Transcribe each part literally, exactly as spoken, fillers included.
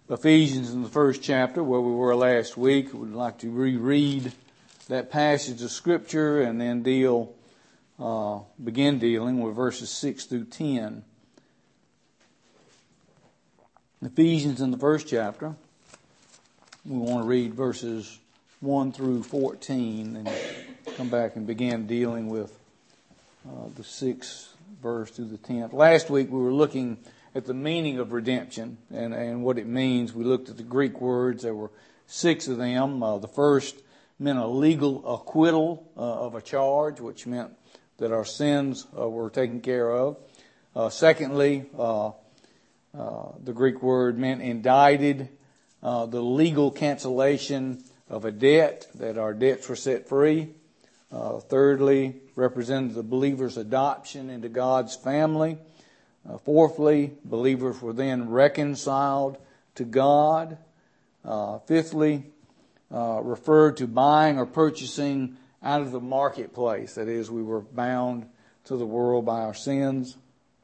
Ephesians in the first chapter, where we were last week. We'd like to reread that passage of Scripture and then deal, uh, begin dealing with verses six through ten. Ephesians in the first chapter, we want to read verses one through fourteen and come back and begin dealing with uh, the sixth verse through the tenth. Last week we were looking at the meaning of redemption and, and what it means. We looked at the Greek words. There were six of them. Uh, the first meant a legal acquittal uh, of a charge, which meant that our sins uh, were taken care of. Uh, secondly, uh, uh, the Greek word meant indicted, uh, the legal cancellation of a debt, that our debts were set free. Uh, thirdly, represented the believer's adoption into God's family. Uh, fourthly, believers were then reconciled to God. Uh, fifthly, uh, referred to buying or purchasing out of the marketplace. That is, we were bound to the world by our sins.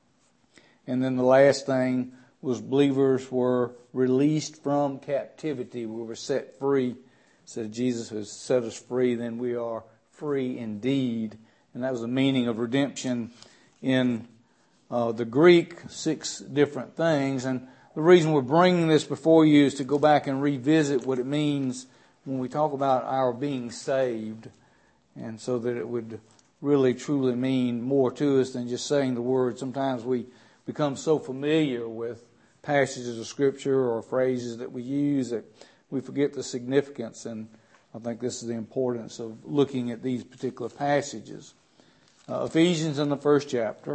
And then the last thing was believers were released from captivity. We were set free. So Jesus has set us free, then we are free indeed. And that was the meaning of redemption in Uh, the Greek, six different things. And the reason we're bringing this before you is to go back and revisit what it means when we talk about our being saved, and so that it would really truly mean more to us than just saying the word. Sometimes we become so familiar with passages of Scripture or phrases that we use that we forget the significance, and I think this is the importance of looking at these particular passages. Uh, Ephesians in the first chapter.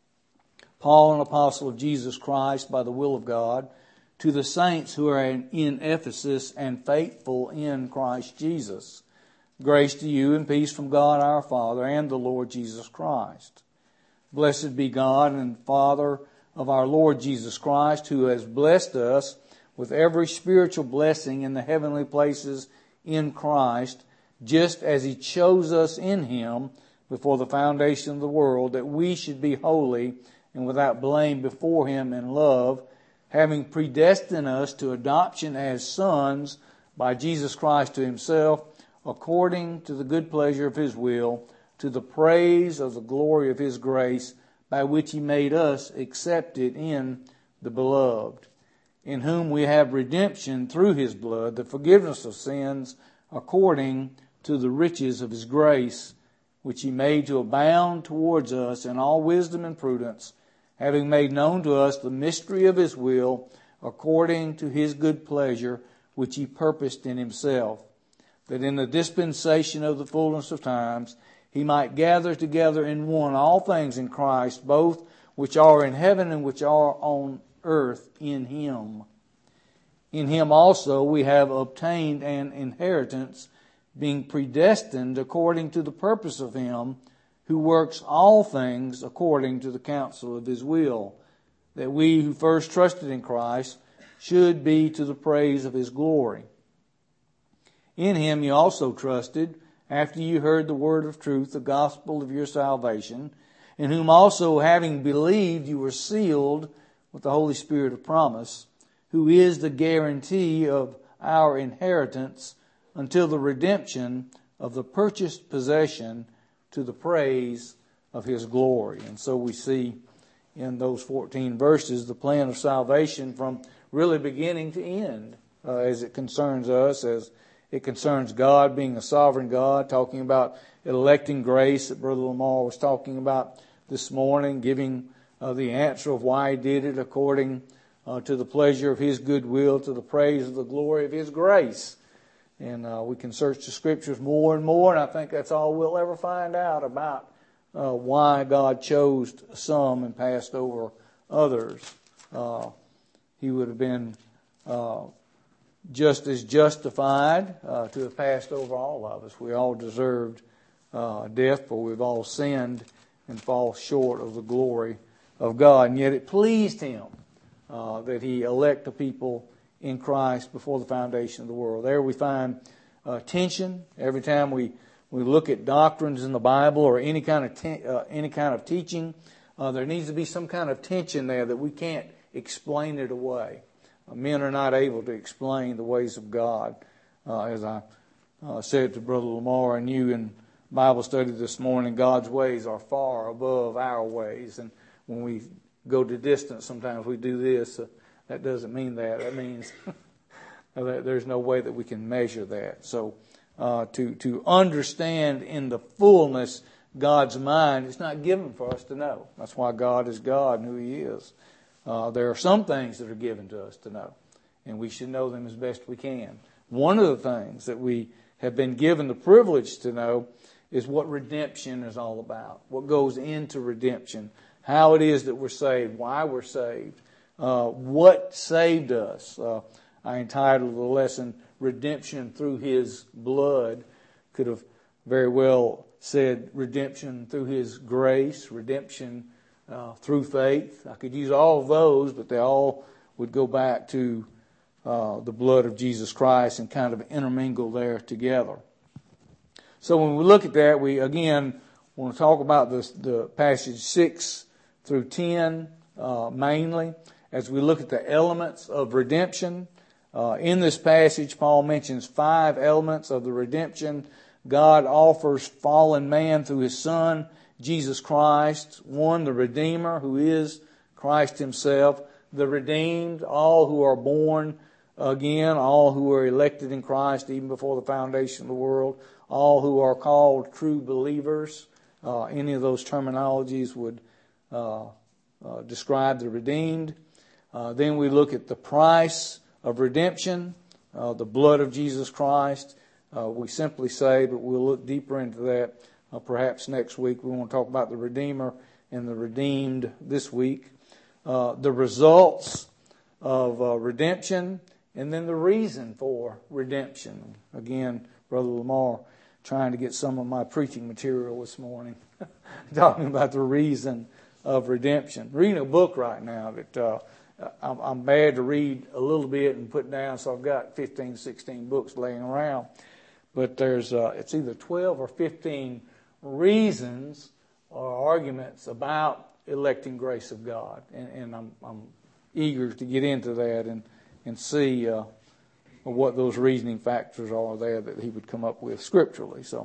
Paul, an apostle of Jesus Christ by the will of God, to the saints who are in Ephesus and faithful in Christ Jesus. Grace to you and peace from God our Father and the Lord Jesus Christ. Blessed be God and Father of our Lord Jesus Christ, who has blessed us with every spiritual blessing in the heavenly places in Christ, just as He chose us in Him before the foundation of the world, that we should be holy and without blame before Him in love, having predestined us to adoption as sons by Jesus Christ to Himself, according to the good pleasure of His will, to the praise of the glory of His grace, by which He made us accepted in the Beloved, in whom we have redemption through His blood, the forgiveness of sins, according to the riches of His grace, which He made to abound towards us in all wisdom and prudence, having made known to us the mystery of His will, according to His good pleasure, which He purposed in Himself, that in the dispensation of the fullness of times He might gather together in one all things in Christ, both which are in heaven and which are on earth in Him. In Him also we have obtained an inheritance, being predestined according to the purpose of Him, who works all things according to the counsel of His will, that we who first trusted in Christ should be to the praise of His glory. In Him you also trusted, after you heard the word of truth, the gospel of your salvation, in whom also, having believed, you were sealed with the Holy Spirit of promise, who is the guarantee of our inheritance until the redemption of the purchased possession, to the praise of His glory. And so we see in those fourteen verses the plan of salvation from really beginning to end uh, as it concerns us, as it concerns God being a sovereign God, talking about electing grace that Brother Lamar was talking about this morning, giving uh, the answer of why He did it according uh, to the pleasure of His good will, to the praise of the glory of His grace. And uh, we can search the Scriptures more and more, and I think that's all we'll ever find out about uh, why God chose some and passed over others. Uh, he would have been uh, just as justified uh, to have passed over all of us. We all deserved uh, death, for we've all sinned and fall short of the glory of God. And yet it pleased Him uh, that He elect a people in Christ before the foundation of the world. There we find uh, tension every time we, we look at doctrines in the Bible or any kind of te- uh, any kind of teaching. Uh, there needs to be some kind of tension there that we can't explain it away. men are not able to explain the ways of God. Uh, as I uh, said to Brother Lamar and you in Bible study this morning, God's ways are far above our ways. And when we go to distance, sometimes we do this. Uh, that doesn't mean that. That means that there's no way that we can measure that. So uh, to to understand in the fullness God's mind, it's not given for us to know. That's why God is God and who He is. Uh, there are some things that are given to us to know, and we should know them as best we can. One of the things that we have been given the privilege to know is what redemption is all about, what goes into redemption, how it is that we're saved, why we're saved, uh, what saved us. Uh, I entitled the lesson, Redemption Through His Blood. Could have very well said redemption through His grace, redemption uh, through faith. I could use all of those, but they all would go back to uh, the blood of Jesus Christ and kind of intermingle there together. So when we look at that, we again want to talk about this, the passage six through ten uh, mainly. As we look at the elements of redemption, uh, in this passage, Paul mentions five elements of the redemption. God offers fallen man through His Son, Jesus Christ. One, the Redeemer, who is Christ Himself. The redeemed, all who are born again, all who are elected in Christ even before the foundation of the world, all who are called true believers. Uh, any of those terminologies would uh, uh, describe the redeemed. Uh, then we look at the price of redemption, uh, the blood of Jesus Christ. Uh, we simply say, but we'll look deeper into that uh, perhaps next week. We want to talk about the Redeemer and the redeemed this week. Uh, the results of uh, redemption, and then the reason for redemption. Again, Brother Lamar trying to get some of my preaching material this morning, talking about the reason of redemption. Reading a book right now that uh, I'm, I'm bad to read a little bit and put down, so I've got fifteen, sixteen books laying around. But there's uh, it's either twelve or fifteen reasons or arguments about electing grace of God, and, and I'm, I'm eager to get into that and and see uh, what those reasoning factors are there that he would come up with scripturally. So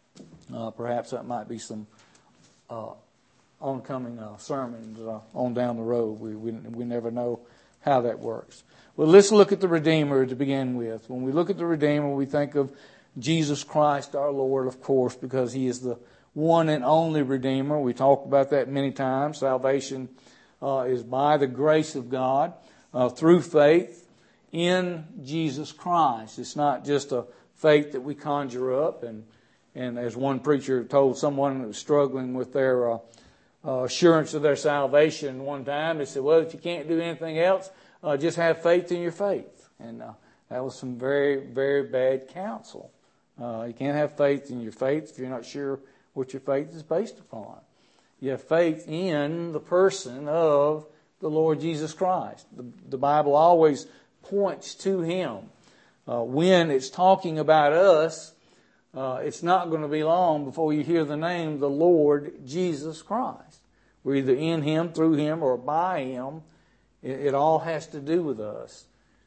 uh, perhaps that might be some uh, oncoming uh, sermons uh, on down the road. We, we we never know how that works. Well, let's look at the Redeemer to begin with. When we look at the Redeemer, we think of Jesus Christ our Lord, of course, because He is the one and only Redeemer. We talked about that many times. Salvation uh, is by the grace of God uh, through faith in Jesus Christ. It's not just a faith that we conjure up. And, and as one preacher told someone who was struggling with their uh, uh, assurance of their salvation one time, he said, well, if you can't do anything else, uh, just have faith in your faith. And uh, that was some very, very bad counsel. Uh, you can't have faith in your faith if you're not sure what your faith is based upon. You have faith in the person of the Lord Jesus Christ. The, the Bible always points to Him. Uh, when it's talking about us, uh, it's not going to be long before you hear the name, the Lord Jesus Christ. We're either in Him, through Him, or by Him. It, it all has to do with us.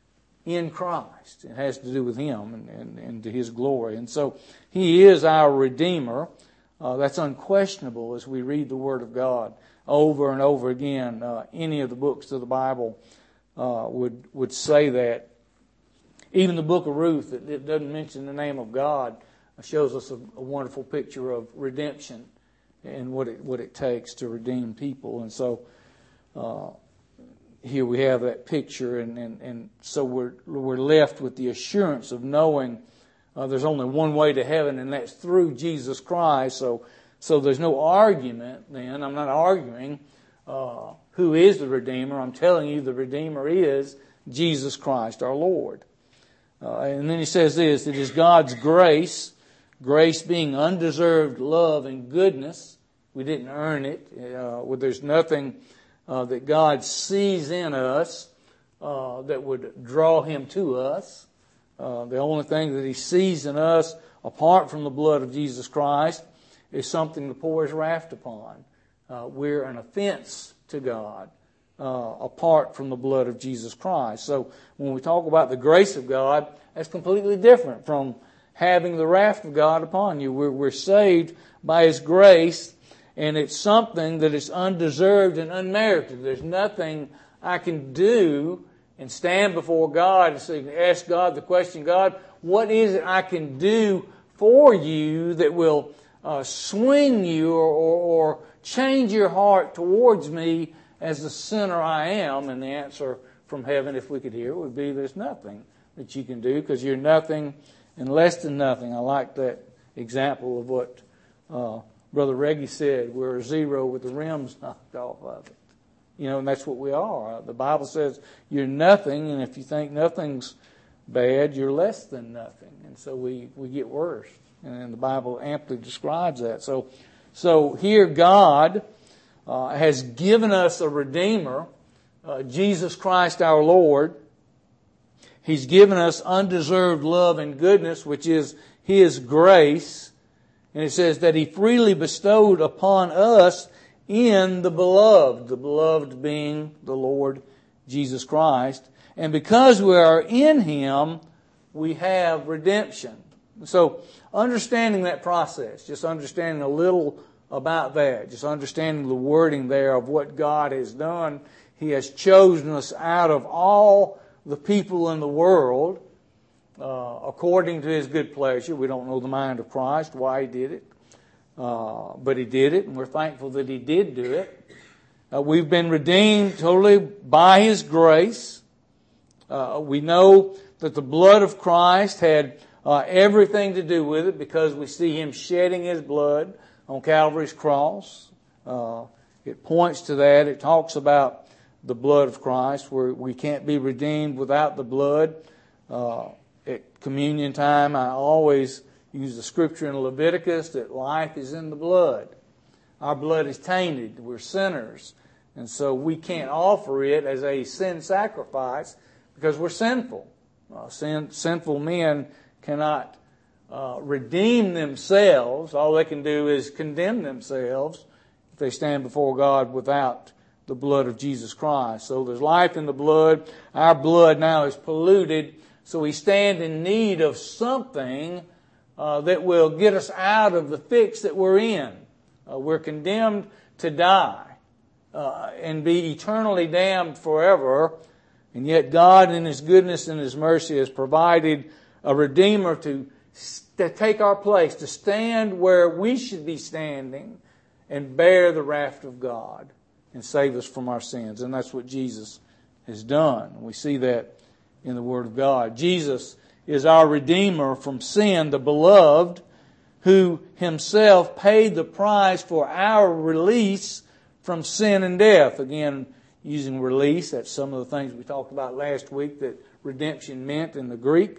In Christ. It has to do with Him and, and, and to His glory. And so He is our Redeemer. Uh, that's unquestionable as we read the Word of God over and over again. Uh, any of the books of the Bible uh, would would say that. Even the book of Ruth, that it doesn't mention the name of God, shows us a, a wonderful picture of redemption and what it what it takes to redeem people. And so uh, here we have that picture, and, and, and so we're we're left with the assurance of knowing uh, there's only one way to heaven, and that's through Jesus Christ. So so there's no argument then. I'm not arguing uh, who is the Redeemer. I'm telling you the Redeemer is Jesus Christ our Lord. Uh, and then he says this, it is God's grace, grace being undeserved love and goodness. We didn't earn it. Uh, well, there's nothing Uh, that God sees in us uh, that would draw Him to us. Uh, the only thing that He sees in us, apart from the blood of Jesus Christ, is something to pour His wrath upon. Uh, we're an offense to God. uh, apart from the blood of Jesus Christ. So when we talk about the grace of God, that's completely different from having the wrath of God upon you. We're, we're saved by His grace, and it's something that is undeserved and unmerited. There's nothing I can do and stand before God and say, ask God the question, God, what is it I can do for you that will uh, swing you or, or, or change your heart towards me as the sinner I am? And the answer from heaven, if we could hear, would be there's nothing that you can do because you're nothing and less than nothing. I like that example of what uh, Brother Reggie said. We're a zero with the rims knocked off of it. You know, and that's what we are. The Bible says you're nothing, and if you think nothing's bad, you're less than nothing. And so we, we get worse. And the Bible amply describes that. So, so here God uh, has given us a Redeemer, uh, Jesus Christ our Lord. He's given us undeserved love and goodness, which is His grace. And it says that He freely bestowed upon us in the beloved, the beloved being the Lord Jesus Christ. And because we are in Him, we have redemption. So understanding that process, just understanding a little about that, just understanding the wording there of what God has done. He has chosen us out of all the people in the world uh, according to His good pleasure. We don't know the mind of Christ, why He did it. Uh, but He did it, and we're thankful that He did do it. Uh, we've been redeemed totally by His grace. Uh, we know that the blood of Christ had uh, everything to do with it because we see Him shedding His blood on Calvary's cross. Uh, it points to that. It talks about the blood of Christ, where we can't be redeemed without the blood. Uh, at communion time, I always use the scripture in Leviticus that life is in the blood. Our blood is tainted. We're sinners. And so we can't offer it as a sin sacrifice because we're sinful. Uh, sin, sinful men cannot uh, redeem themselves. All they can do is condemn themselves if they stand before God without the blood of Jesus Christ. So there's life in the blood. Our blood now is polluted. So we stand in need of something Uh, that will get us out of the fix that we're in. Uh, we're condemned to die uh, and be eternally damned forever. And yet God in His goodness and His mercy has provided a Redeemer to, to take our place, to stand where we should be standing and bear the wrath of God and save us from our sins. And that's what Jesus has done. We see that in the Word of God. Jesus is our Redeemer from sin, the beloved, who Himself paid the price for our release from sin and death. Again, using release, that's some of the things we talked about last week that redemption meant in the Greek.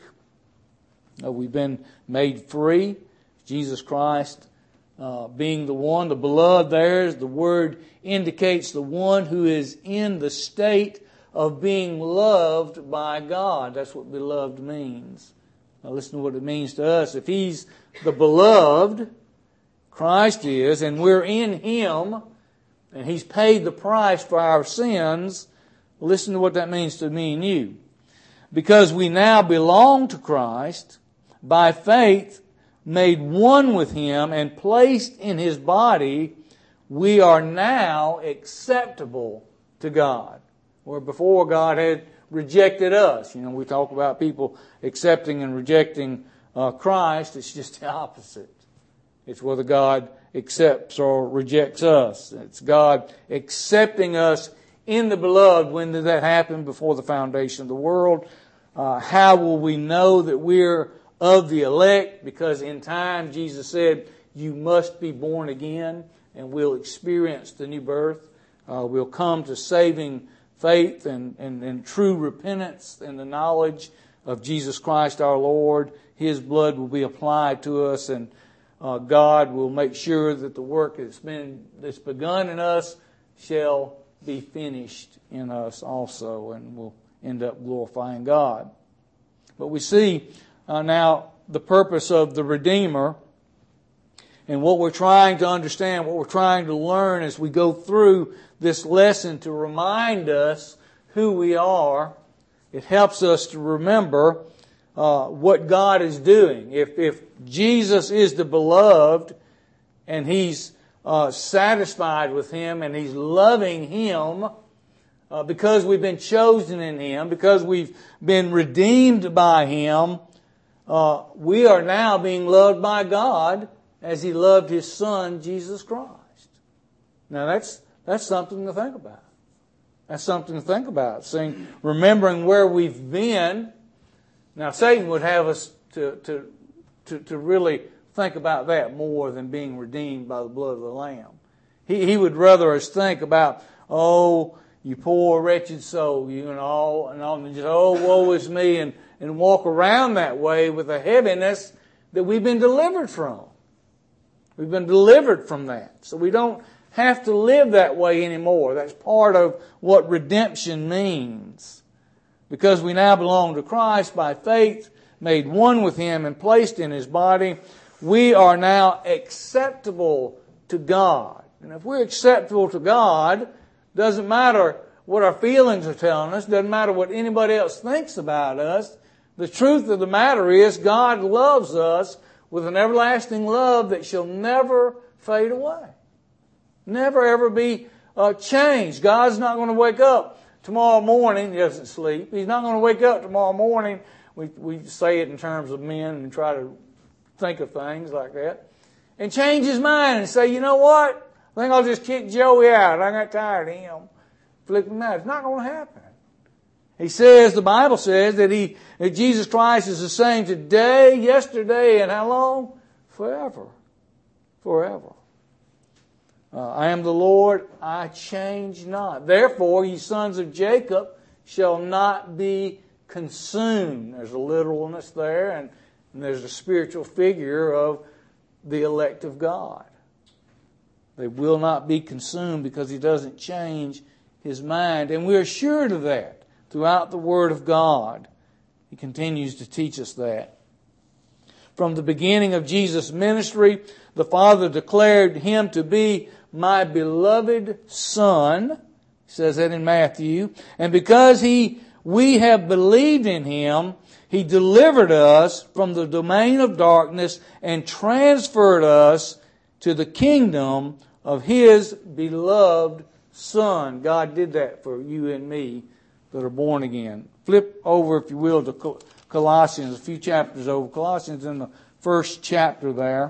Uh, we've been made free. Jesus Christ uh, being the one, the beloved there, the word indicates the one who is in the state of being loved by God. That's what beloved means. Now listen to what it means to us. If He's the beloved, Christ is, and we're in Him, and He's paid the price for our sins, listen to what that means to me and you. Because we now belong to Christ, by faith, made one with Him, and placed in His body, we are now acceptable to God. Where before God had rejected us. You know, we talk about people accepting and rejecting uh, Christ. It's just the opposite. It's whether God accepts or rejects us. It's God accepting us in the beloved. When did that happen? Before the foundation of the world. Uh, how will we know that we're of the elect? Because in time, Jesus said, you must be born again, and we'll experience the new birth. Uh, we'll come to saving faith and, and, and true repentance and the knowledge of Jesus Christ our Lord. His blood will be applied to us, and uh, God will make sure that the work that's been that's begun in us shall be finished in us also, and we'll end up glorifying God. But we see uh, now the purpose of the Redeemer. And what we're trying to understand, what we're trying to learn as we go through this lesson to remind us who we are, it helps us to remember uh, what God is doing. If, if Jesus is the beloved and He's uh, satisfied with Him and He's loving Him uh, because we've been chosen in Him, because we've been redeemed by Him, uh, we are now being loved by God as He loved His Son, Jesus Christ. Now that's that's something to think about. That's something to think about. Seeing, remembering where we've been. Now Satan would have us to, to, to, to really think about that more than being redeemed by the blood of the Lamb. He, he would rather us think about, oh, you poor wretched soul, you know, and all, and just, oh, woe is me, and, and walk around that way with a heaviness that we've been delivered from. We've been delivered from that. So we don't have to live that way anymore. That's part of what redemption means. Because we now belong to Christ by faith, made one with Him and placed in His body, we are now acceptable to God. And if we're acceptable to God, doesn't matter what our feelings are telling us, doesn't matter what anybody else thinks about us. The truth of the matter is God loves us with an everlasting love that shall never fade away. Never ever be uh, changed. God's not going to wake up tomorrow morning. He doesn't sleep. He's not going to wake up tomorrow morning. We, we say it in terms of men and try to think of things like that. And change his mind and say, you know what? I think I'll just kick Joey out. I got tired of him. Flip him out. It's not going to happen. He says, the Bible says that he, that Jesus Christ is the same today, yesterday, and how long? Forever. Forever. Uh, I am the Lord, I change not. Therefore, ye sons of Jacob shall not be consumed. There's a literalness there, and, and there's a spiritual figure of the elect of God. They will not be consumed because He doesn't change His mind. And we're assured of that throughout the Word of God. He continues to teach us that. From the beginning of Jesus' ministry, the Father declared Him to be my beloved Son. He says that in Matthew. And because he, we have believed in Him, He delivered us from the domain of darkness and transferred us to the kingdom of His beloved Son. God did that for you and me that are born again. Flip over, if you will, to Colossians, a few chapters over. Colossians in the first chapter there.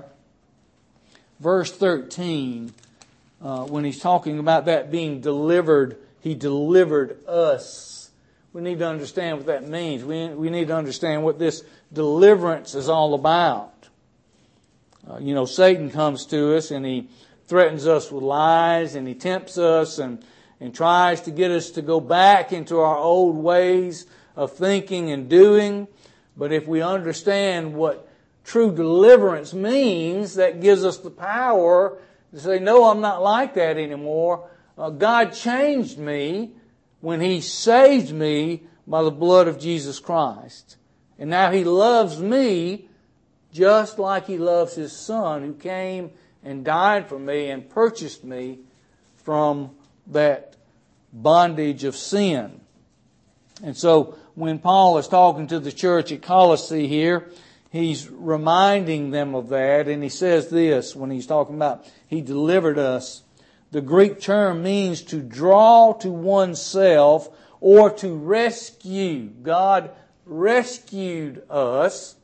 Verse thirteen, uh, when he's talking about that being delivered, He delivered us. We need to understand what that means. We, we need to understand what this deliverance is all about. Uh, you know, Satan comes to us and he threatens us with lies and he tempts us and, and tries to get us to go back into our old ways of thinking and doing. But if we understand what true deliverance means, that gives us the power to say, no, I'm not like that anymore. Uh, God changed me when He saved me by the blood of Jesus Christ. And now He loves me just like He loves His Son who came and died for me and purchased me from that bondage of sin. And so when Paul is talking to the church at Colossae here, he's reminding them of that. And he says this when he's talking about He delivered us. The Greek term means to draw to oneself or to rescue. God rescued us.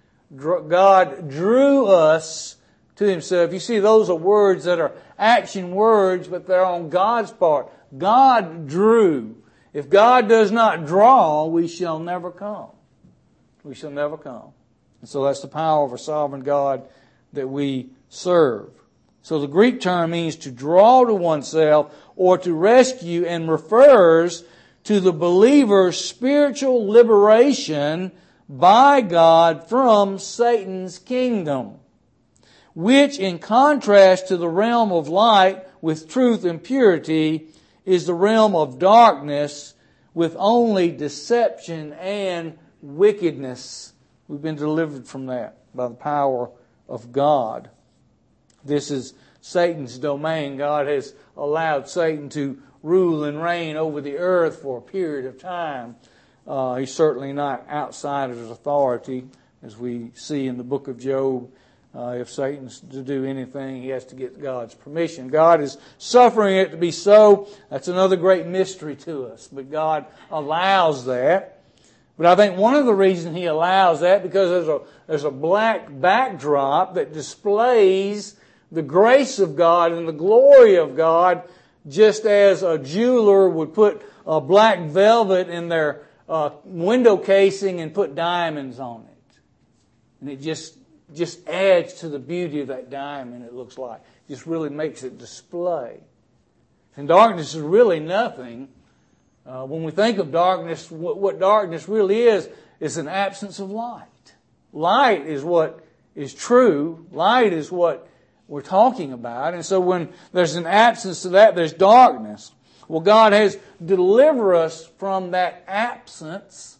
God drew us to Himself. You see, those are words that are action words, but they're on God's part. God drew. If God does not draw, we shall never come. We shall never come. And so that's the power of a sovereign God that we serve. So the Greek term means to draw to oneself or to rescue and refers to the believer's spiritual liberation by God from Satan's kingdom, which in contrast to the realm of light with truth and purity is the realm of darkness with only deception and wickedness. We've been delivered from that by the power of God. This is Satan's domain. God has allowed Satan to rule and reign over the earth for a period of time. Uh, he's certainly not outside of his authority, as we see in the book of Job. Uh, if Satan's to do anything, he has to get God's permission. God is suffering it to be so. That's another great mystery to us. But God allows that. But I think one of the reasons He allows that, because there's a there's a black backdrop that displays the grace of God and the glory of God, just as a jeweler would put a black velvet in their uh, window casing and put diamonds on it. And it just just adds to the beauty of that diamond, it looks like. It just really makes it display. And darkness is really nothing. Uh, when we think of darkness, what, what darkness really is, is an absence of light. Light is what is true. Light is what we're talking about. And so when there's an absence to that, there's darkness. Well, God has delivered us from that absence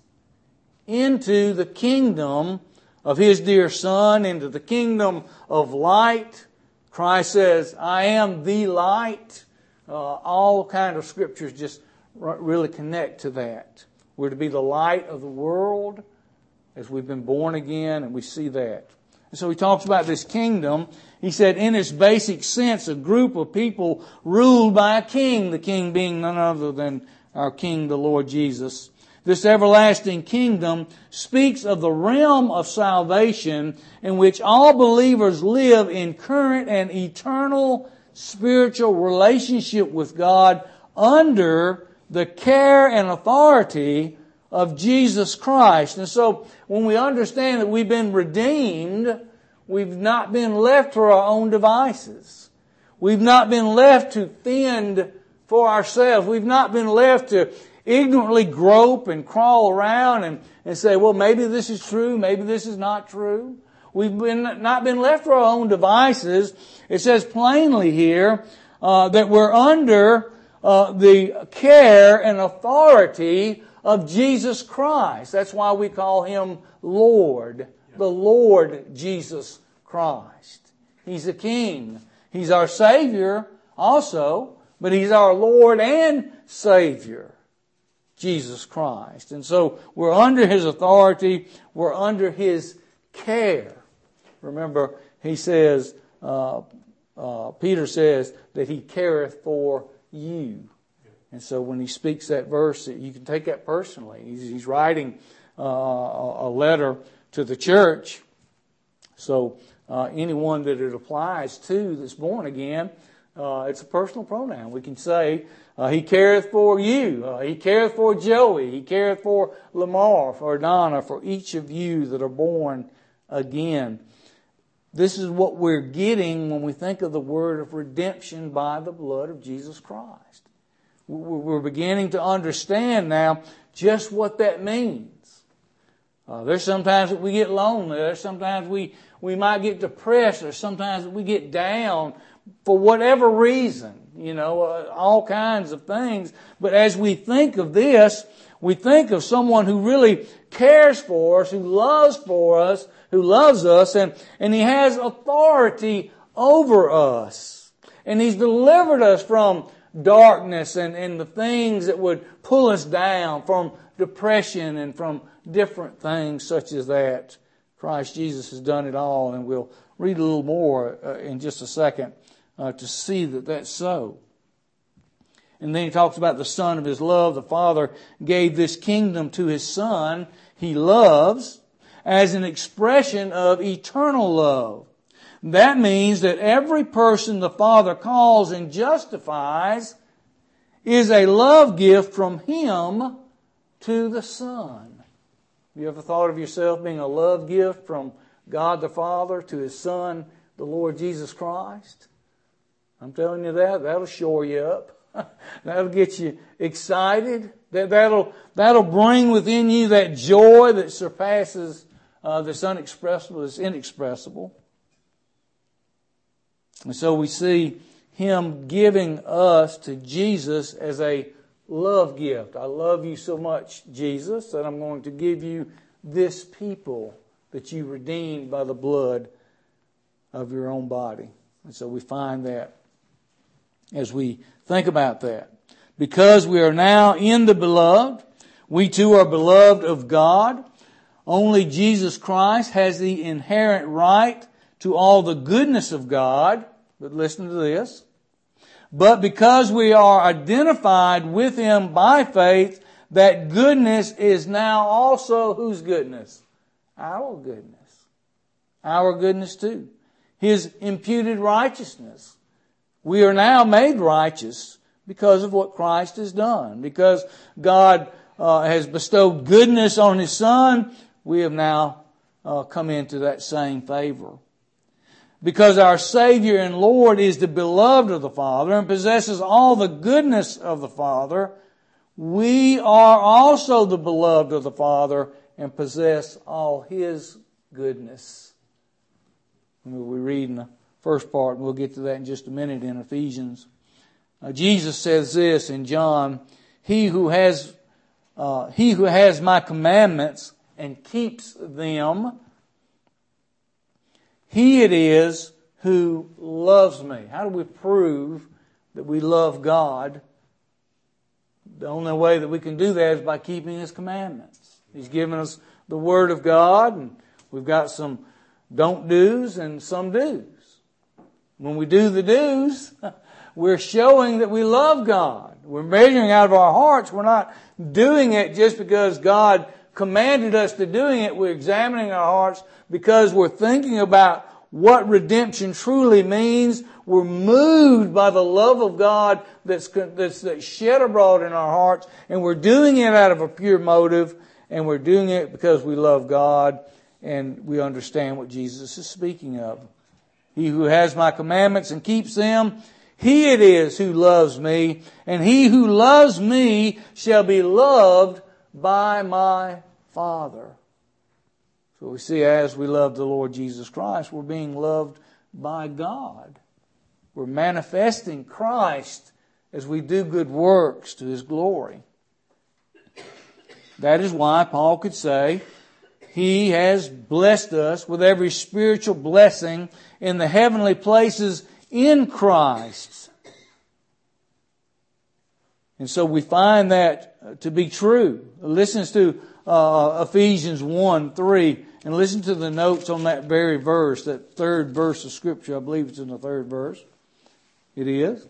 into the kingdom of His dear Son, into the kingdom of light. Christ says, I am the light. Uh, all kind of scriptures just really connect to that. We're to be the light of the world as we've been born again, and we see that. And so he talks about this kingdom. He said, in its basic sense, a group of people ruled by a king, the king being none other than our King, the Lord Jesus. This everlasting kingdom speaks of the realm of salvation in which all believers live in current and eternal spiritual relationship with God under the care and authority of Jesus Christ. And so when we understand that we've been redeemed, we've not been left to our own devices. We've not been left to fend for ourselves. We've not been left to ignorantly grope and crawl around and, and say, well, maybe this is true, maybe this is not true. We've been, not been left to our own devices. It says plainly here uh, that we're under uh, the care and authority of Jesus Christ. That's why we call Him Lord, the Lord Jesus Christ. He's the King. He's our Savior also, but He's our Lord and Savior, Jesus Christ. And so we're under His authority. We're under His care. Remember, he says, uh, uh, Peter says that He careth for you. And so when he speaks that verse, you can take that personally. He's, he's writing uh, a letter to the church. So uh, anyone that it applies to that's born again, uh, it's a personal pronoun. We can say, uh, He careth for you. Uh, he careth for Joey. He careth for Lamar, for Donna, for each of you that are born again. This is what we're getting when we think of the word of redemption by the blood of Jesus Christ. We're beginning to understand now just what that means. Uh, there's sometimes that we get lonely. There's sometimes we, we might get depressed. There's sometimes that we get down for whatever reason. You know, uh, all kinds of things. But as we think of this, we think of someone who really cares for us, who loves for us, who loves us, and, and He has authority over us. And He's delivered us from darkness and, and the things that would pull us down, from depression and from different things such as that. Christ Jesus has done it all, and we'll read a little more uh, in just a second uh, to see that that's so. And then he talks about the Son of His love. The Father gave this kingdom to His Son He loves as an expression of eternal love. That means that every person the Father calls and justifies is a love gift from Him to the Son. Have you ever thought of yourself being a love gift from God the Father to His Son, the Lord Jesus Christ? I'm telling you that. That'll shore you up. That'll get you excited. That, that'll, that'll bring within you that joy that surpasses uh, this unexpressible, this inexpressible. And so we see Him giving us to Jesus as a love gift. I love you so much, Jesus, that I'm going to give you this people that you redeemed by the blood of your own body. And so we find that as we think about that. Because we are now in the beloved, we too are beloved of God. Only Jesus Christ has the inherent right to all the goodness of God. But listen to this. But because we are identified with Him by faith, that goodness is now also whose goodness? Our goodness. Our goodness too. His imputed righteousness. We are now made righteous because of what Christ has done. Because God uh, has bestowed goodness on His Son, we have now uh, come into that same favor. Because our Savior and Lord is the beloved of the Father and possesses all the goodness of the Father, we are also the beloved of the Father and possess all His goodness. We read in the first part, and we'll get to that in just a minute in Ephesians. Uh, Jesus says this in John, He who has uh, he who has my commandments and keeps them, he it is who loves me. How do we prove that we love God? The only way that we can do that is by keeping His commandments. He's given us the Word of God, and we've got some don't do's and some do's. When we do the do's, we're showing that we love God. We're measuring out of our hearts. We're not doing it just because God commanded us to doing it. We're examining our hearts because we're thinking about what redemption truly means. We're moved by the love of God that's, that's, that's shed abroad in our hearts, and we're doing it out of a pure motive, and we're doing it because we love God and we understand what Jesus is speaking of. He who has my commandments and keeps them, he it is who loves me, and he who loves me shall be loved by my Father. So we see as we love the Lord Jesus Christ, we're being loved by God. We're manifesting Christ as we do good works to His glory. That is why Paul could say, He has blessed us with every spiritual blessing in the heavenly places in Christ. And so we find that to be true. Listen to uh, Ephesians one three and listen to the notes on that very verse, that third verse of Scripture. I believe it's in the third verse. It is.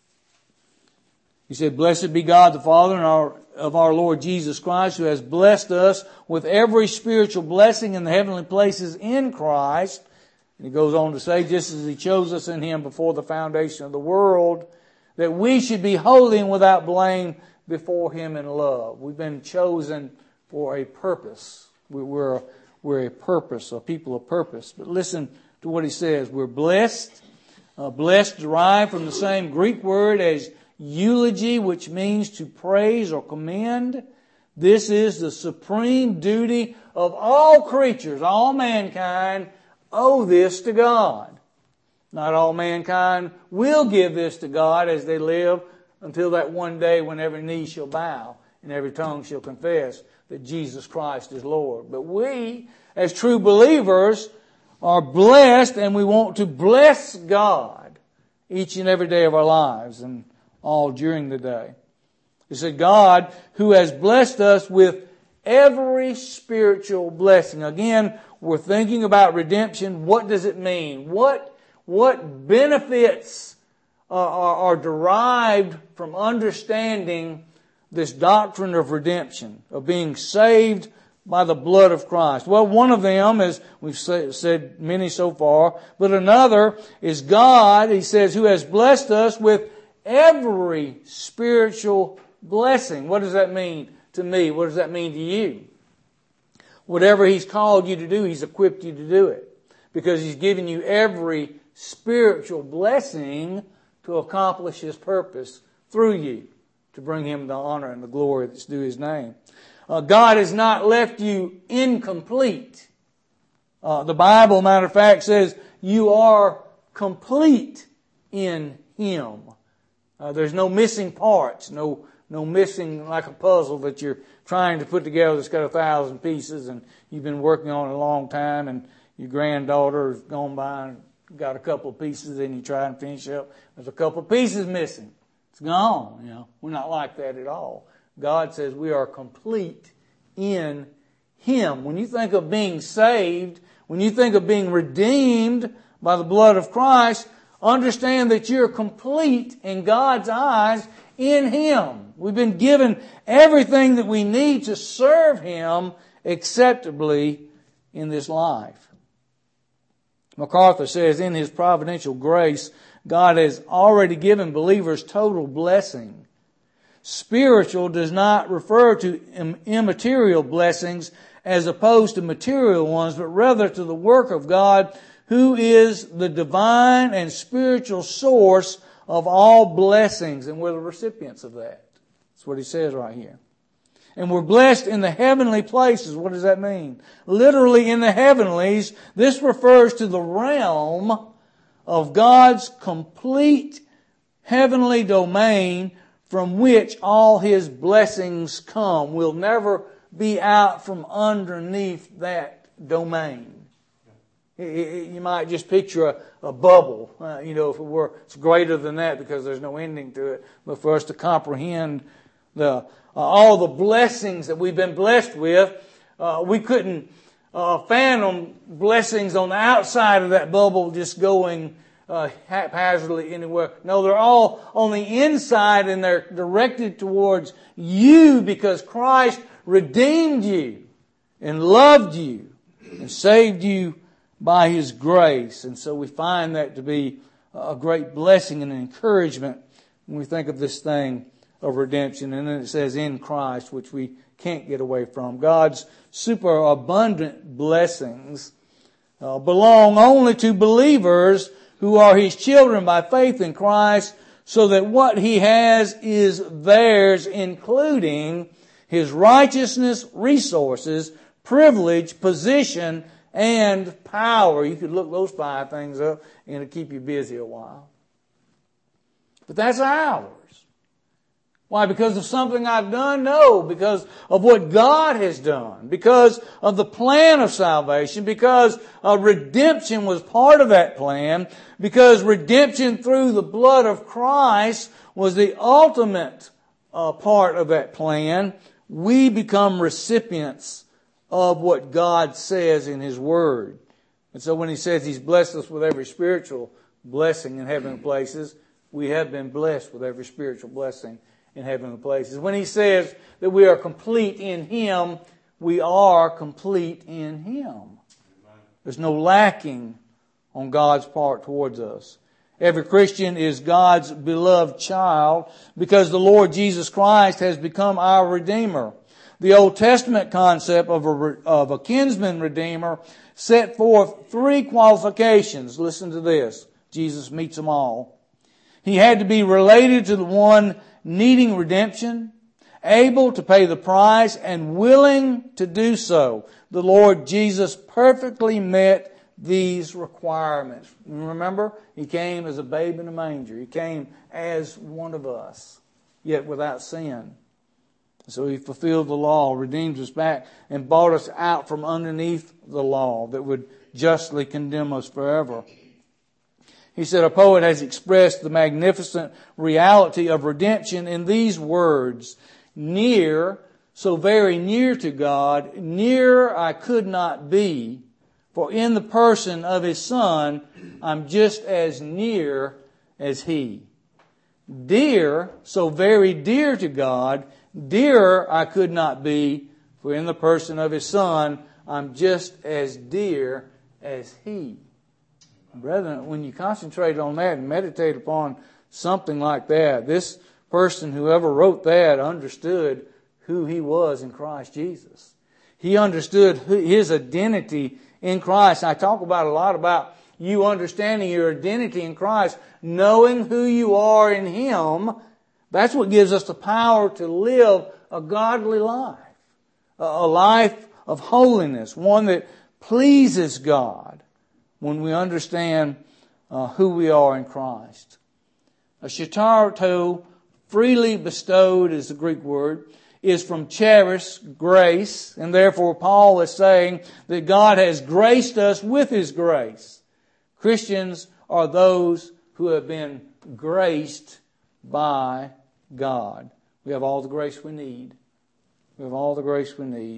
He said, Blessed be God the Father and our, of our Lord Jesus Christ, who has blessed us with every spiritual blessing in the heavenly places in Christ. And he goes on to say, just as He chose us in Him before the foundation of the world, that we should be holy and without blame before Him in love. We've been chosen for a purpose. We're, we're a purpose, a people of purpose. But listen to what he says. We're blessed. Uh, blessed derived from the same Greek word as eulogy, which means to praise or commend. This is the supreme duty of all creatures, all mankind owe this to God. Not all mankind will give this to God as they live until that one day when every knee shall bow and every tongue shall confess that Jesus Christ is Lord. But we, as true believers, are blessed, and we want to bless God each and every day of our lives and all during the day. It said, God, who has blessed us with every spiritual blessing. Again, we're thinking about redemption. What does it mean? What, what benefits are, are, are derived from understanding this doctrine of redemption, of being saved by the blood of Christ? Well, one of them, as we've said many so far, but another is God, he says, who has blessed us with every spiritual blessing. What does that mean to me? What does that mean to you? Whatever He's called you to do, He's equipped you to do it. Because He's given you every spiritual blessing to accomplish His purpose through you, to bring Him the honor and the glory that's due His name. Uh, God has not left you incomplete. Uh, the Bible, matter of fact, says you are complete in Him. Uh, there's no missing parts, no no missing like a puzzle that you're trying to put together that's got a thousand pieces and you've been working on it a long time and your granddaughter has gone by and got a couple of pieces and you try and finish up. There's a couple of pieces missing. It's gone. You know, we're not like that at all. God says we are complete in Him. When you think of being saved, when you think of being redeemed by the blood of Christ, understand that you're complete in God's eyes in Him. We've been given everything that we need to serve Him acceptably in this life. MacArthur says, in His providential grace, God has already given believers total blessing. Spiritual does not refer to immaterial blessings as opposed to material ones, but rather to the work of God, who is the divine and spiritual source of all blessings. And we're the recipients of that. That's what he says right here. And we're blessed in the heavenly places. What does that mean? Literally in the heavenlies. This refers to the realm of God's complete heavenly domain from which all His blessings come. We'll never be out from underneath that domain. You might just picture a, a bubble. Uh, you know, if it were, it's greater than that because there's no ending to it. But for us to comprehend the uh, all the blessings that we've been blessed with, uh, we couldn't uh, fathom blessings on the outside of that bubble just going uh, haphazardly anywhere. No, they're all on the inside and they're directed towards you because Christ redeemed you and loved you and saved you by His grace. And so we find that to be a great blessing and encouragement when we think of this thing of redemption. And then it says in Christ, which we can't get away from. God's superabundant blessings uh, belong only to believers who are His children by faith in Christ, so that what He has is theirs, including His righteousness, resources, privilege, position, and power. You could look those five things up and it'll keep you busy a while. But that's ours. Why? Because of something I've done? No. Because of what God has done. Because of the plan of salvation. Because uh, redemption was part of that plan. Because redemption through the blood of Christ was the ultimate uh, part of that plan. We become recipients of what God says in His Word. And so when He says He's blessed us with every spiritual blessing in heavenly places, we have been blessed with every spiritual blessing in heavenly places. When He says that we are complete in Him, we are complete in Him. There's no lacking on God's part towards us. Every Christian is God's beloved child because the Lord Jesus Christ has become our Redeemer. The Old Testament concept of a, of a kinsman redeemer set forth three qualifications. Listen to this. Jesus meets them all. He had to be related to the one needing redemption, able to pay the price, and willing to do so. The Lord Jesus perfectly met these requirements. Remember, He came as a babe in a manger. He came as one of us, yet without sin. So He fulfilled the law, redeemed us back, and bought us out from underneath the law that would justly condemn us forever. He said a poet has expressed the magnificent reality of redemption in these words: near, so very near to God, nearer I could not be, for in the person of His Son, I'm just as near as He. Dear, so very dear to God, dearer I could not be, for in the person of His Son, I'm just as dear as He. Brethren, when you concentrate on that and meditate upon something like that, this person, whoever wrote that, understood who he was in Christ Jesus. He understood his identity in Christ. I talk about a lot about you understanding your identity in Christ, knowing who you are in Him. That's what gives us the power to live a godly life, a life of holiness, one that pleases God when we understand uh, who we are in Christ. A chatarto, freely bestowed is the Greek word, is from charis, grace, and therefore Paul is saying that God has graced us with His grace. Christians are those who have been graced by God. We have all the grace we need. We have all the grace we need.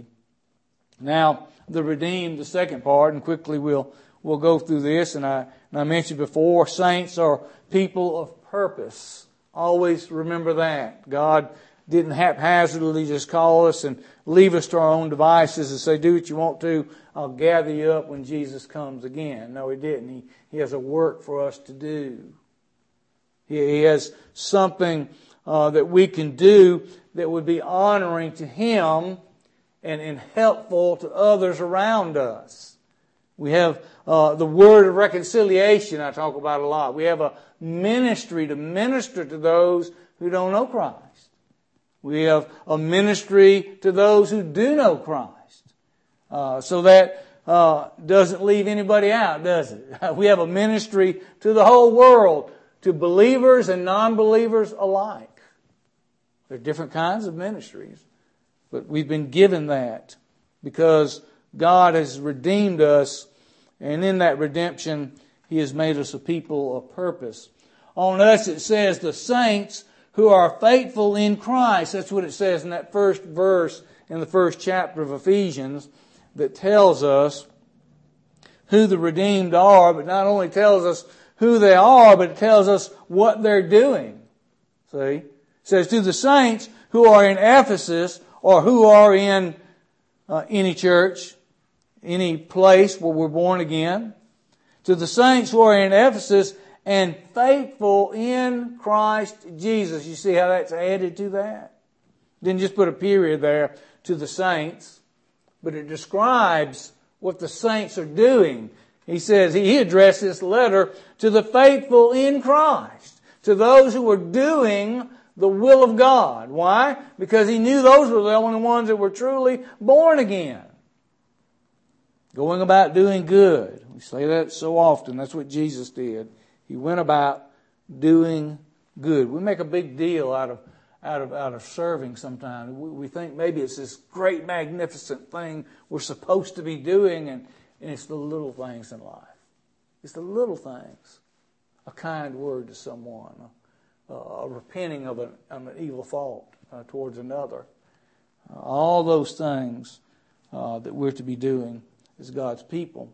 Now, the redeemed, the second part, and quickly we'll we'll go through this. And I, and I mentioned before, saints are people of purpose. Always remember that. God didn't haphazardly just call us and leave us to our own devices and say, do what you want to. I'll gather you up when Jesus comes again. No, He didn't. He, he has a work for us to do. He, he has something uh, that we can do that would be honoring to Him and, and helpful to others around us. We have uh, the word of reconciliation I talk about a lot. We have a ministry to minister to those who don't know Christ. We have a ministry to those who do know Christ. Uh, so that uh, doesn't leave anybody out, does it? We have a ministry to the whole world, to believers and non-believers alike. There are different kinds of ministries, but we've been given that because God has redeemed us, and in that redemption, He has made us a people of purpose. On us, it says, the saints who are faithful in Christ. That's what it says in that first verse in the first chapter of Ephesians that tells us who the redeemed are, but not only tells us who they are, but it tells us what they're doing. See? It says, to the saints who are in Ephesus or who are in uh, any church, any place where we're born again, to the saints who are in Ephesus and faithful in Christ Jesus. You see how that's added to that? Didn't just put a period there to the saints, but it describes what the saints are doing. He says he addressed this letter to the faithful in Christ, to those who were doing the will of God. Why? Because He knew those were the only ones that were truly born again. Going about doing good. We say that so often. That's what Jesus did. He went about doing good. We make a big deal out of out of out of serving sometimes. We, we think maybe it's this great, magnificent thing we're supposed to be doing, and, and it's the little things in life. It's the little things. A kind word to someone, a, a repenting of an, of an evil thought uh, towards another. Uh, all those things uh, that we're to be doing as God's people.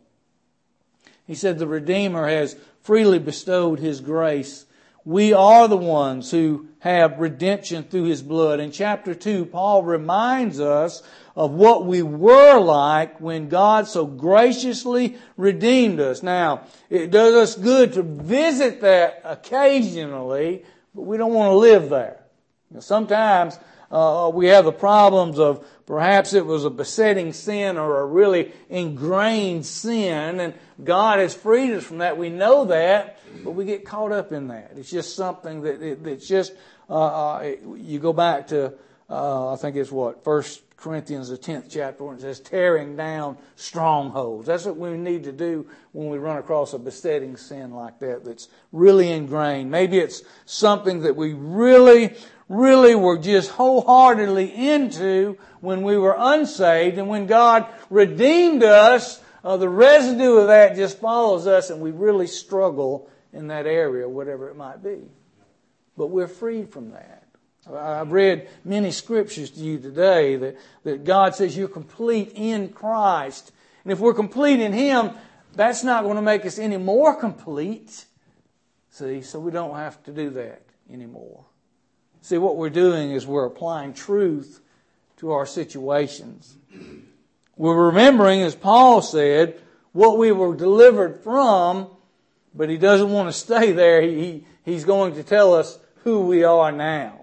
He said the Redeemer has freely bestowed His grace. We are the ones who have redemption through His blood. In chapter two, Paul reminds us of what we were like when God so graciously redeemed us. Now, it does us good to visit that occasionally, but we don't want to live there. You know, sometimes uh, we have the problems of perhaps it was a besetting sin or a really ingrained sin, and God has freed us from that. We know that, but we get caught up in that. It's just something that it, it's just, uh, uh, you go back to, uh, I think it's what, First Corinthians, the tenth chapter, where it says tearing down strongholds. That's what we need to do when we run across a besetting sin like that that's really ingrained. Maybe it's something that we really, really were just wholeheartedly into when we were unsaved, and when God redeemed us, uh, the residue of that just follows us, and we really struggle in that area, whatever it might be. But we're freed from that. I've read many scriptures to you today that, that God says you're complete in Christ. And if we're complete in Him, that's not going to make us any more complete. See, so we don't have to do that anymore. See, what we're doing is we're applying truth to our situations. We're remembering, as Paul said, what we were delivered from, but he doesn't want to stay there. He, he, he's going to tell us who we are now.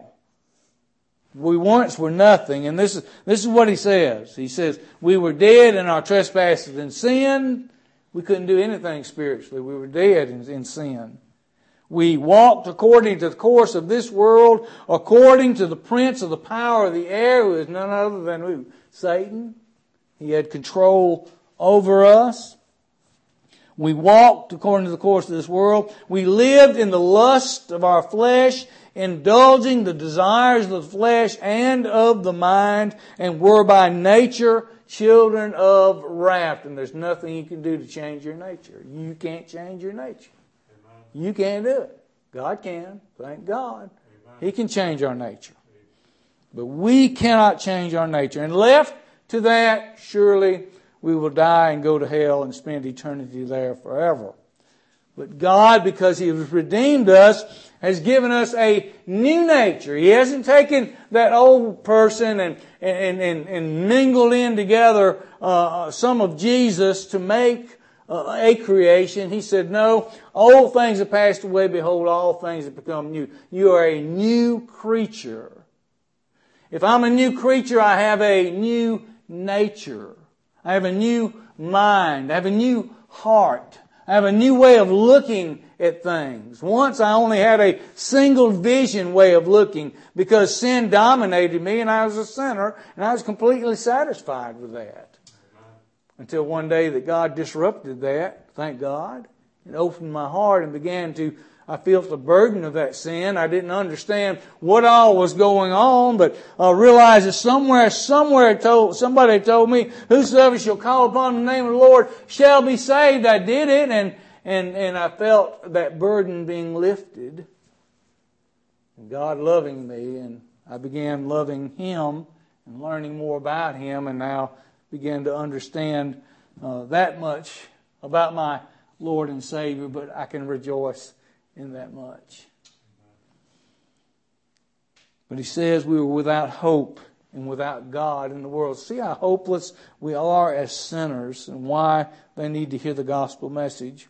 We once were nothing, and this is, this is what he says. He says, we were dead in our trespasses and sin. We couldn't do anything spiritually. We were dead in, in sin. We walked according to the course of this world, according to the prince of the power of the air, who is none other than who? Satan. He had control over us. We walked according to the course of this world. We lived in the lust of our flesh, indulging the desires of the flesh and of the mind, and were by nature children of wrath. And there's nothing you can do to change your nature. You can't change your nature. Amen. You can't do it. God can. Thank God. Amen. He can change our nature. But we cannot change our nature. And left to that, surely we will die and go to hell and spend eternity there forever. But God, because He has redeemed us, has given us a new nature. He hasn't taken that old person and, and, and, and mingled in together uh, some of Jesus to make uh, a creation. He said, no, old things have passed away. Behold, all things have become new. You are a new creature. If I'm a new creature, I have a new nature. I have a new mind. I have a new heart. I have a new way of looking at things. Once I only had a single vision way of looking because sin dominated me and I was a sinner and I was completely satisfied with that. Until one day that God disrupted that, thank God, and opened my heart and began to, I felt the burden of that sin. I didn't understand what all was going on, but I realized that somewhere, somewhere told, somebody told me, whosoever shall call upon the name of the Lord shall be saved. I did it, and, and, and I felt that burden being lifted. And God loving me, and I began loving Him and learning more about Him, and now began to understand uh, that much about my Lord and Savior, but I can rejoice in that much. But He says we were without hope and without God in the world. See how hopeless we are as sinners and why they need to hear the gospel message.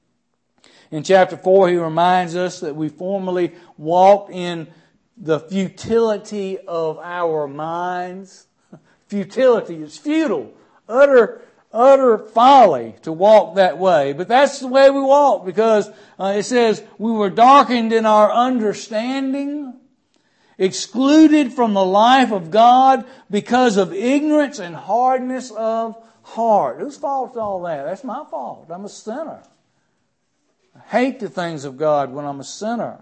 In chapter four, He reminds us that we formerly walked in the futility of our minds. Futility is futile, utter Utter folly to walk that way. But that's the way we walk because uh, it says we were darkened in our understanding, excluded from the life of God because of ignorance and hardness of heart. Whose fault is all that? That's my fault. I'm a sinner. I hate the things of God when I'm a sinner.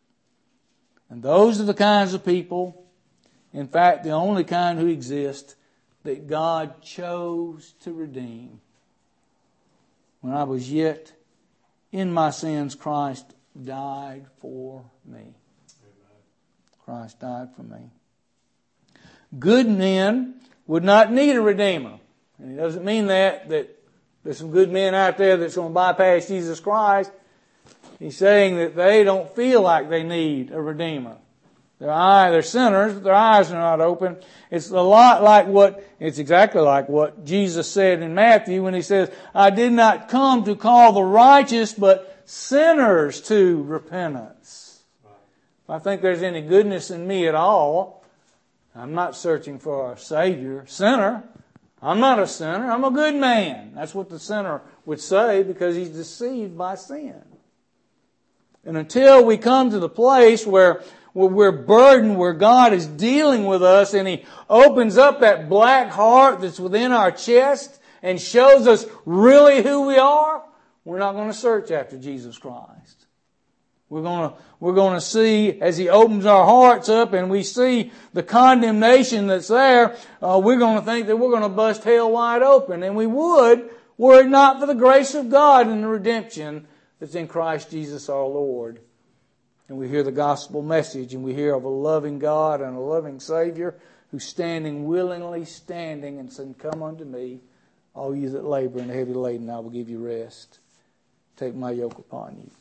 And those are the kinds of people, in fact, the only kind who exist, that God chose to redeem. When I was yet in my sins, Christ died for me. Amen. Christ died for me. Good men would not need a redeemer. And it doesn't mean that, that there's some good men out there that's going to bypass Jesus Christ. He's saying that they don't feel like they need a redeemer. Their eye, they're sinners, but their eyes are not open. It's a lot like what, it's exactly like what Jesus said in Matthew when He says, I did not come to call the righteous, but sinners to repentance. If I think there's any goodness in me at all, I'm not searching for a Savior. Sinner. I'm not a sinner. I'm a good man. That's what the sinner would say because he's deceived by sin. And until we come to the place where where we're burdened, where God is dealing with us and He opens up that black heart that's within our chest and shows us really who we are, we're not going to search after Jesus Christ. We're going to, we're going to see as He opens our hearts up and we see the condemnation that's there, uh, we're going to think that we're going to bust hell wide open. And we would, were it not for the grace of God and the redemption that's in Christ Jesus our Lord. And we hear the gospel message and we hear of a loving God and a loving Savior who's standing, willingly standing and saying, come unto me, all you that labor and are heavy laden, I will give you rest. Take my yoke upon you.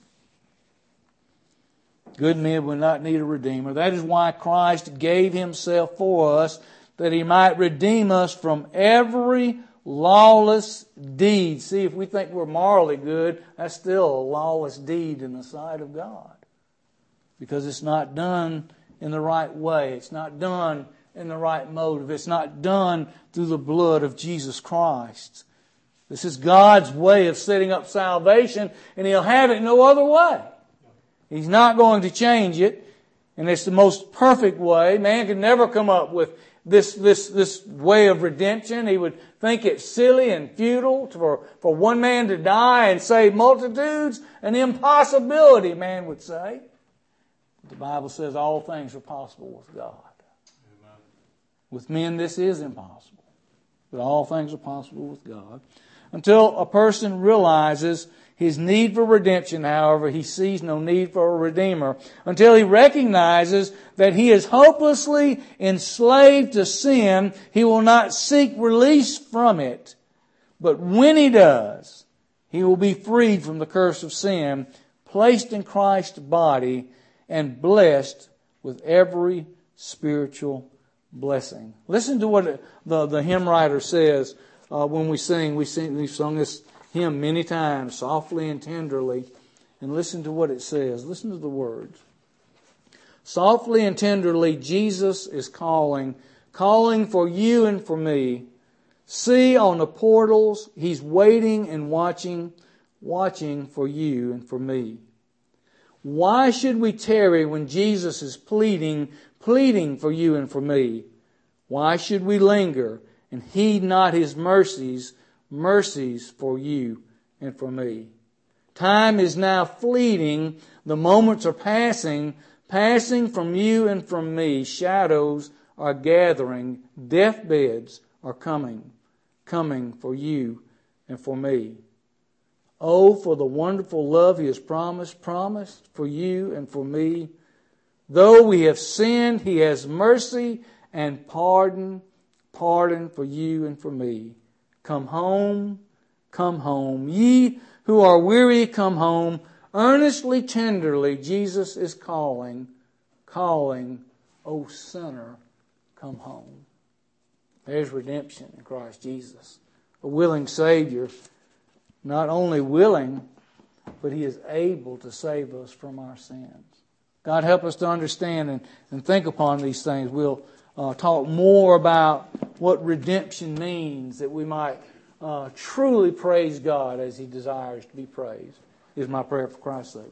Good men will not need a redeemer. That is why Christ gave Himself for us, that He might redeem us from every lawless deed. See, if we think we're morally good, that's still a lawless deed in the sight of God. Because it's not done in the right way. It's not done in the right motive. It's not done through the blood of Jesus Christ. This is God's way of setting up salvation, and He'll have it no other way. He's not going to change it, and it's the most perfect way. Man could never come up with this, this, this way of redemption. He would think it silly and futile for, for one man to die and save multitudes. An impossibility, man would say. The Bible says all things are possible with God. Amen. With men, this is impossible. but all things are possible with God. Until a person realizes his need for redemption, however, he sees no need for a Redeemer. Until he recognizes that he is hopelessly enslaved to sin, he will not seek release from it. But when he does, he will be freed from the curse of sin, placed in Christ's body, and blessed with every spiritual blessing. Listen to what the, the hymn writer says uh, when we sing. We sing. We've sung this hymn many times, softly and tenderly. And listen to what it says. Listen to the words. Softly and tenderly, Jesus is calling, calling for you and for me. See on the portals, He's waiting and watching, watching for you and for me. Why should we tarry when Jesus is pleading, pleading for you and for me? Why should we linger and heed not His mercies, mercies for you and for me? Time is now fleeting. The moments are passing, passing from you and from me. Shadows are gathering. Deathbeds are coming, coming for you and for me. Oh, for the wonderful love He has promised, promised for you and for me. Though we have sinned, He has mercy and pardon, pardon for you and for me. Come home, come home. Ye who are weary, come home. Earnestly, tenderly, Jesus is calling, calling, O sinner, come home. There's redemption in Christ Jesus. A willing Savior, not only willing, but He is able to save us from our sins. God help us to understand and, and think upon these things. We'll uh, talk more about what redemption means, that we might uh, truly praise God as He desires to be praised, is my prayer for Christ's sake.